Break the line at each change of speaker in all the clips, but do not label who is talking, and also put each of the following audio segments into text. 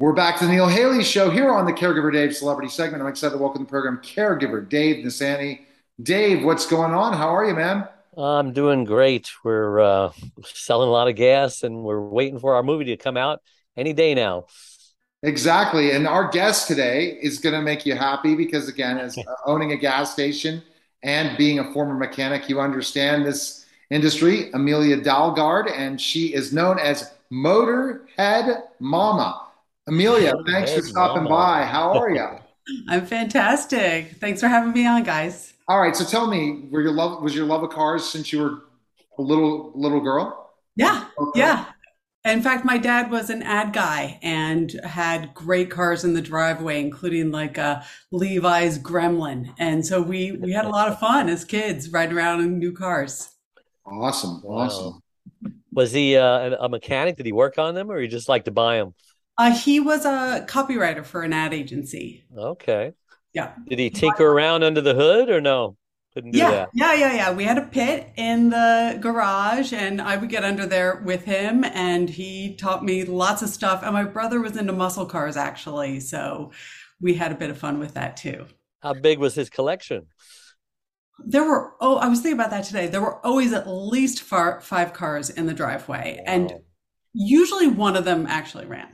We're back to the Neil Haley Show here on the Caregiver Dave Celebrity segment. I'm excited to welcome to the program Caregiver Dave Nasani. Dave, what's going on? How are you, man?
I'm doing great. We're selling a lot of gas and we're waiting for our movie to come out any day now.
Exactly. And our guest today is going to make you happy because, again, as owning a gas station and being a former mechanic, you understand this industry. Amelia Dalgard, and she is known as Motorhead Mama. Amelia, thanks for
Motorhead
stopping
Mama.
by. How are you?
I'm fantastic. Thanks for having me on, guys.
All right, so tell me, was your love of cars since you were a little girl?
Yeah,
Okay.
yeah. In fact, my dad was an ad guy and had great cars in the driveway, including like a Levi's Gremlin. And so we had a lot of fun as kids riding around in new cars.
Awesome,
Wow.
awesome.
Was he a mechanic? Did he work on them or he just liked to buy them?
He was a copywriter for an ad agency.
Okay.
Yeah.
Did he tinker around under the hood or no? Couldn't do
Yeah,
that.
yeah. We had a pit in the garage, and I would get under there with him, and he taught me lots of stuff. And my brother was into muscle cars, actually, so we had a bit of fun with that too.
How big was his collection?
I was thinking about that today. There were always at least five cars in the driveway, and
Wow.
usually one of them actually ran.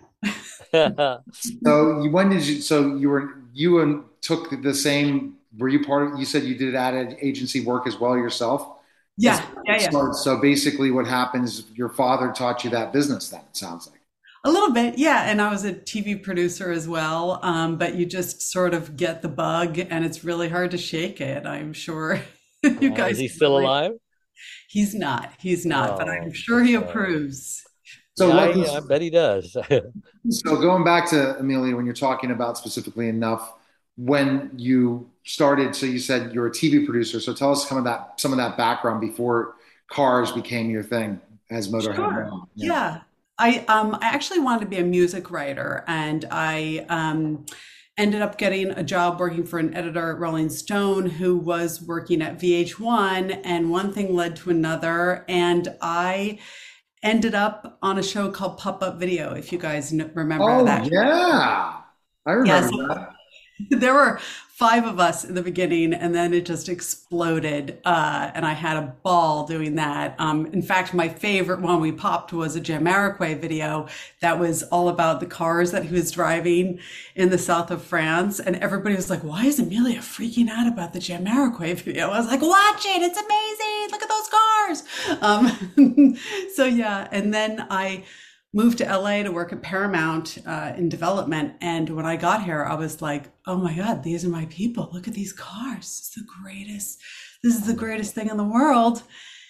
When did you? So you and took the same. Were you part of? You said you did ad agency work as well yourself. That's
Yeah, yeah.
so basically, what happens? Your father taught you that business. Then it sounds like.
A little bit, yeah. And I was a TV producer as well. But you just sort of get the bug, and it's really hard to shake it. I'm sure you
Is
guys
he
can
still
relate.
alive?
He's not, but I'm
Oh,
sure
I'm
he
sorry.
approves.
So
Yeah,
what?
I bet he does.
So going back to Amelia, when you're talking about specifically enough, when you started, so you said you're a TV producer. So tell us some of that background before cars became your thing as Motorhead
Sure.
Mom. Yeah.
Yeah. I actually wanted to be a music writer, and I ended up getting a job working for an editor at Rolling Stone who was working at VH1, and one thing led to another, and I ended up on a show called Pop Up Video, if you guys remember
Oh
that.
yeah, I remember
Yes,
that.
there were five of us in the beginning, and then it just exploded. And I had a ball doing that. In fact, my favorite one we popped was a Jamiroquai video that was all about the cars that he was driving in the south of France. And everybody was like, "Why is Amelia freaking out about the Jamiroquai video?" I was like, "Watch it! It's amazing! Look at those cars!" So yeah, and then I moved to LA to work at Paramount in development. And when I got here, I was like, oh my God, these are my people. Look at these cars. It's the greatest. This is the greatest thing in the world.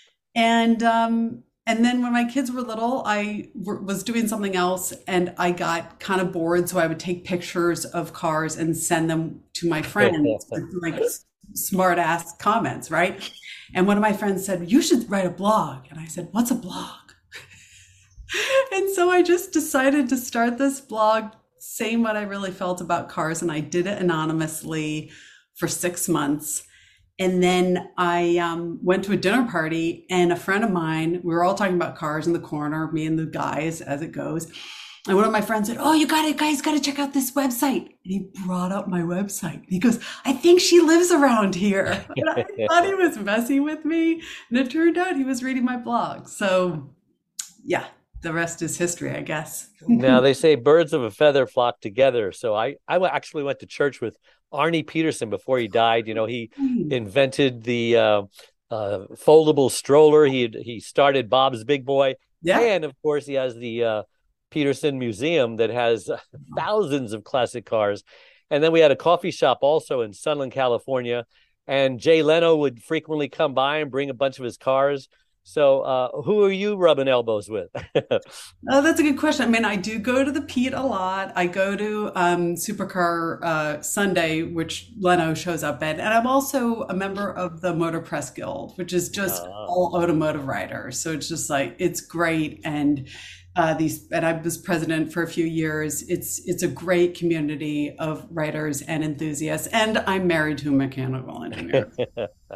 And then when my kids were little, was doing something else and I got kind of bored. So I would take pictures of cars and send them to my friends with like smart ass comments, right? And one of my friends said, you should write a blog. And I said, what's a blog? And so I just decided to start this blog saying what I really felt about cars. And I did it anonymously for 6 months. And then I went to a dinner party, and a friend of mine, we were all talking about cars in the corner, me and the guys, as it goes. And one of my friends said, oh, guys got to check out this website. And he brought up my website. He goes, I think she lives around here. And I thought he was messing with me. And it turned out he was reading my blog. So yeah, the rest is history, I guess.
Now they say birds of a feather flock together. So actually went to church with Arnie Peterson before he died. You know, he invented the foldable stroller. He started Bob's Big Boy,
Yeah.
and of course he has the Peterson Museum that has thousands of classic cars. And then we had a coffee shop also in Sunland, California, and Jay Leno would frequently come by and bring a bunch of his cars. So, who are you rubbing elbows with?
Oh, that's a good question. I mean, I do go to the Pete a lot. I go to Supercar Sunday, which Leno shows up at. And I'm also a member of the Motor Press Guild, which is just
Uh,
all automotive writers. So it's just like, it's great. And and I was president for a few years. It's a great community of writers and enthusiasts. And I'm married to a mechanical engineer.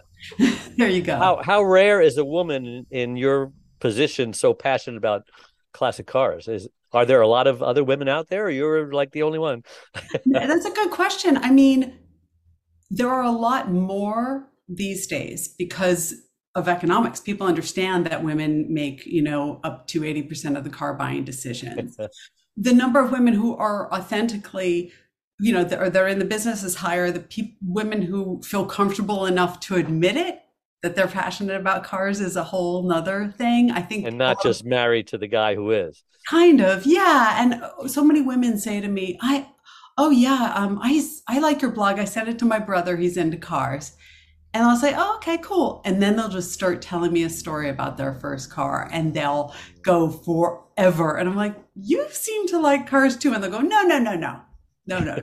There you go.
how rare is a woman in your position so passionate about classic cars. Are there a lot of other women out there, or you're like the only one?
That's a good question. I mean, there are a lot more these days because of economics. People understand that women make, up to 80% of the car buying decisions. The number of women who are authentically, they're in the business is higher. The women who feel comfortable enough to admit it, that they're passionate about cars, is a whole nother thing. I think,
and not just married to the guy who is.
Kind of, yeah. And so many women say to me, oh yeah, I like your blog. I sent it to my brother. He's into cars. And I'll say, oh, okay, cool. And then they'll just start telling me a story about their first car, and they'll go forever. And I'm like, you seem to like cars too. And they'll go, no.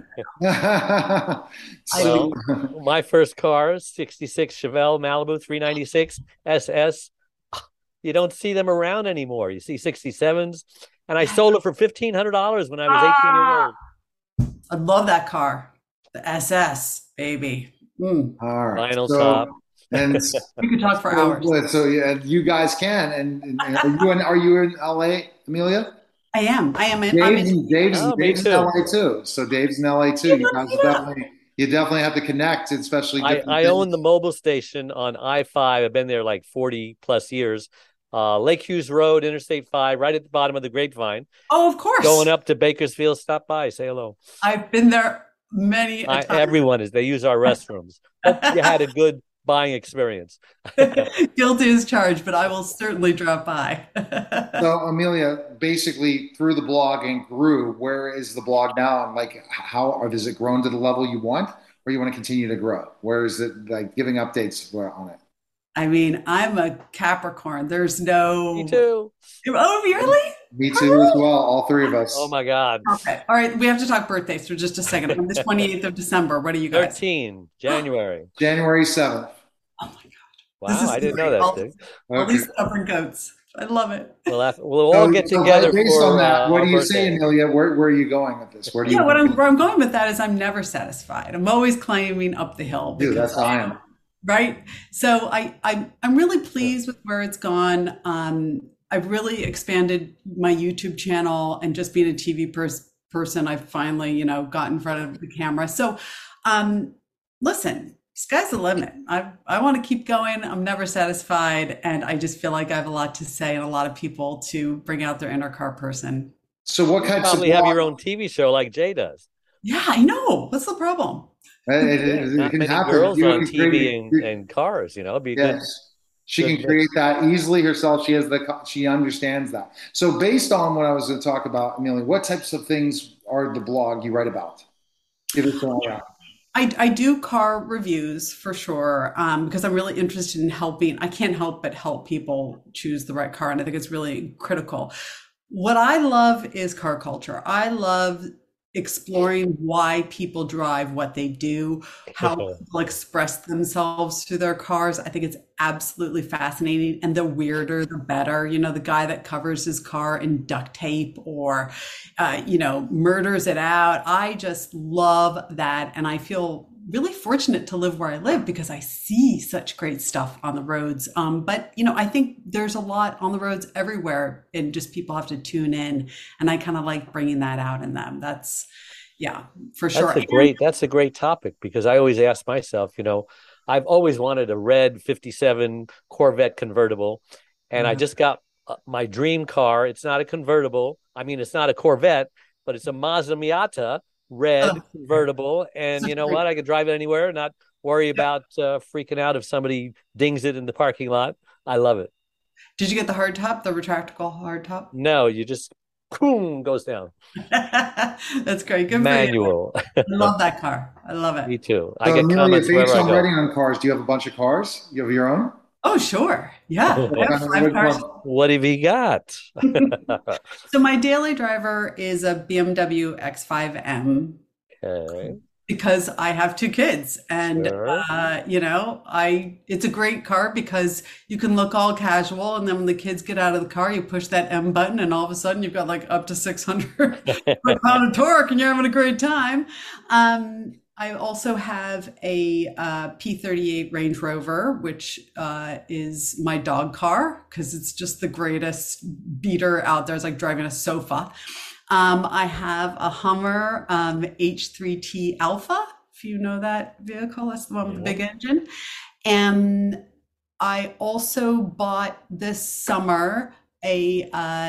Well, my first car, 66 Chevelle Malibu 396 SS. You don't see them around anymore. You see 67s. And I sold it for $1,500 when I was 18 years old.
I love that car. The SS, baby.
All right.
Vinyl top.
And
we could talk for hours.
So yeah, you guys can. And are you in LA, Amelia?
I am.
Dave's in LA too. So Dave's in LA too. You definitely have to connect, especially.
I own the mobile station on I-5. I've been there like 40 plus years. Lake Hughes Road, Interstate 5, right at the bottom of the Grapevine.
Oh, of course.
Going up to Bakersfield, stop by, say hello.
I've been there many times.
Everyone is. They use our restrooms. Hope you had a good buying experience.
Guilty as charged, but I will certainly drop by.
So, Amelia, basically through the blog and grew, where is the blog now? And like, has it grown to the level you want, or you want to continue to grow? Where is it, like, giving updates on it?
I mean, I'm a Capricorn. There's no.
Me too.
Oh, really?
Me too as well. All three of us.
Oh my God.
Okay. All right. We have to talk birthdays for just a second. On the 28th of December. What are you guys?
13, January.
January 7th.
Oh my God.
Wow, I didn't know that.
All these stubborn goats. I love it.
We'll all get together.
Based on that, what do you say, Amelia? Where are you going with this? Where
I'm going with that is I'm never satisfied. I'm always climbing up the hill.
Dude, that's how I am.
Right. So I'm really pleased with where it's gone. I've really expanded my YouTube channel, and just being a TV person, I've finally, got in front of the camera. So, listen, sky's the limit. I want to keep going. I'm never satisfied. And I just feel like I have a lot to say and a lot of people to bring out their inner car person.
So what kinds of
probably have your own TV show like Jay does.
Yeah, I know. What's the problem?
Not many girls on TV and cars, it'd be good.
She can create that easily herself. She understands that. So based on what I was going to talk about, Amelia, what types of things are the blog you write about? Give us all that.
I do car reviews for sure, because I'm really interested in helping. I can't help but help people choose the right car. And I think it's really critical. What I love is car culture. I love exploring why people drive what they do, how people express themselves through their cars. I think it's absolutely fascinating. And the weirder, the better. The guy that covers his car in duct tape or, murders it out. I just love that. And I feel really fortunate to live where I live because I see such great stuff on the roads. But I think there's a lot on the roads everywhere, and just people have to tune in. And I kind of like bringing that out in them. That's, yeah, for sure.
That's a great topic, because I always ask myself, I've always wanted a red 57 Corvette convertible, and I just got my dream car. It's not a convertible. I mean, it's not a Corvette, but it's a Mazda Miata red convertible, and you know what, I could drive it anywhere, not worry about freaking out if somebody dings it in the parking lot. I love it.
Did you get the hardtop, the retractable hardtop?
No, you just boom, goes down.
That's great. Good
manual.
For you. I love that car. I love it.
Me too.
I get comments wherever I go. Writing on cars, do you have a bunch of cars? You have your own?
Oh, sure. Yeah. I have 5 cars.
What have you got?
So my daily driver is a BMW X5M.
Okay.
Because I have 2 kids, and
Sure.
It's a great car because you can look all casual, and then when the kids get out of the car, you push that M button, and all of a sudden you've got like up to 600 pound of torque, and you're having a great time. I also have a P38 Range Rover, which is my dog car because it's just the greatest beater out there. It's like driving a sofa. I have a Hummer H3T Alpha, if you know that vehicle. That's the one with the big engine. And I also bought this summer a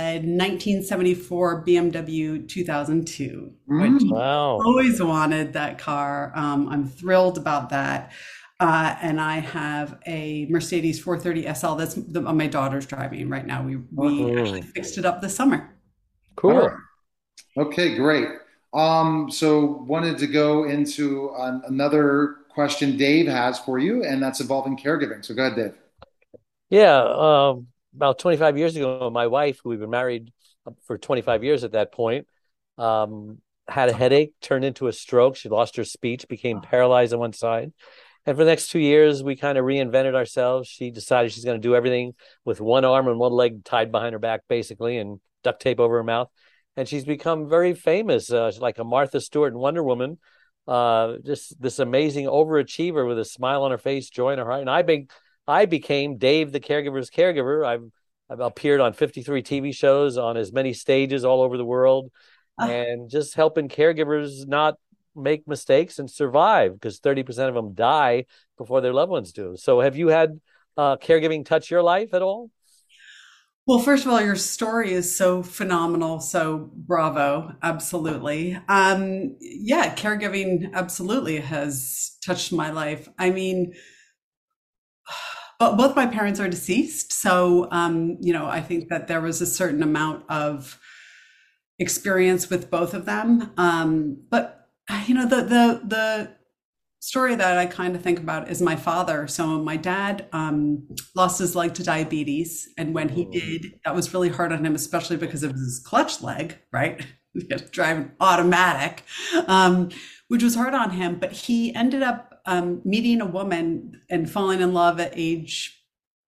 1974 BMW 2002, which
Wow.
I always wanted that car. I'm thrilled about that. And I have a Mercedes 430 SL that's my daughter's driving right now. We actually fixed it up this summer.
Cool.
All right. Okay, great. So wanted to go into another question Dave has for you, and that's involving caregiving. So go ahead, Dave.
Yeah, about 25 years ago, my wife, who we've been married for 25 years at that point, had a headache, turned into a stroke. She lost her speech, became paralyzed on one side. And for the next 2 years, we kind of reinvented ourselves. She decided she's going to do everything with one arm and one leg tied behind her back, basically, and duct tape over her mouth. And she's become very famous, like a Martha Stewart and Wonder Woman, just this amazing overachiever with a smile on her face, joy in her heart. And I became Dave, the caregiver's caregiver. I've appeared on 53 TV shows on as many stages all over the world, and just helping caregivers not make mistakes and survive, because 30% of them die before their loved ones do. So have you had caregiving touch your life at all?
Well, first of all, your story is so phenomenal. So bravo. Absolutely. Yeah, caregiving absolutely has touched my life. I mean, but both my parents are deceased. So, I think that there was a certain amount of experience with both of them. But the story that I kind of think about is my father. So my dad lost his leg to diabetes, and when he did, that was really hard on him, especially because of his clutch leg, right? He had to drive an automatic, which was hard on him. But he ended up meeting a woman and falling in love at age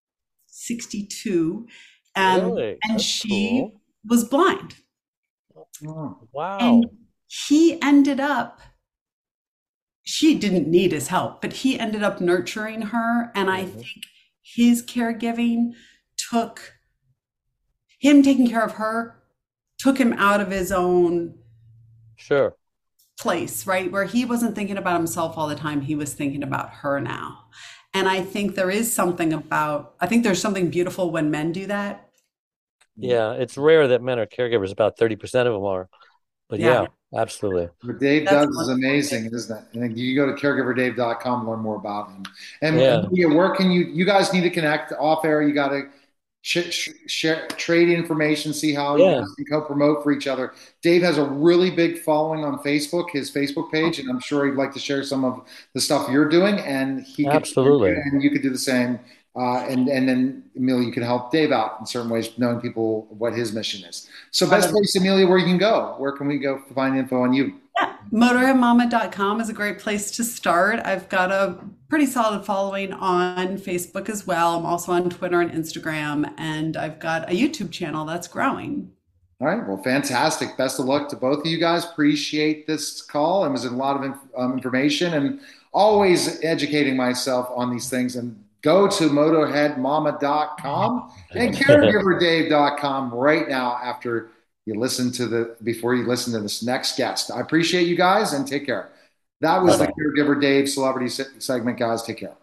62,
Really?
and
That's
she
cool.
was blind.
Wow.
And he ended up, she didn't need his help, but he ended up nurturing her. And I think his caregiving took him taking care of her, took him out of his own
Sure.
place, right? Where he wasn't thinking about himself all the time. He was thinking about her now. And I think there's something beautiful when men do that.
Yeah, it's rare that men are caregivers. About 30% of them are. But
Yeah.
yeah, absolutely.
What Dave
That's
does is amazing, isn't it? And you go to caregiverdave.com to learn more about him.
Yeah.
And Leah, where can you guys need to connect off air? You got to share, trade information, see how you
Yeah,
guys can co-promote for each other. Dave has a really big following on Facebook, his Facebook page, and I'm sure he'd like to share some of the stuff you're doing, and
absolutely.
and you could do the same. And then Amelia, you can help Dave out in certain ways, knowing people what his mission is. So, best place, Amelia, where you can go. Where can we go to find info on you?
Yeah, motorheadmama.com is a great place to start. I've got a pretty solid following on Facebook as well. I'm also on Twitter and Instagram, and I've got a YouTube channel that's growing.
All right. Well, fantastic. Best of luck to both of you guys. Appreciate this call. It was a lot of information, and always educating myself on these things. And go to motorheadmama.com and caregiverdave.com right now before you listen to this next guest. I appreciate you guys, and take care. That was the Caregiver Dave celebrity segment, guys. Take care.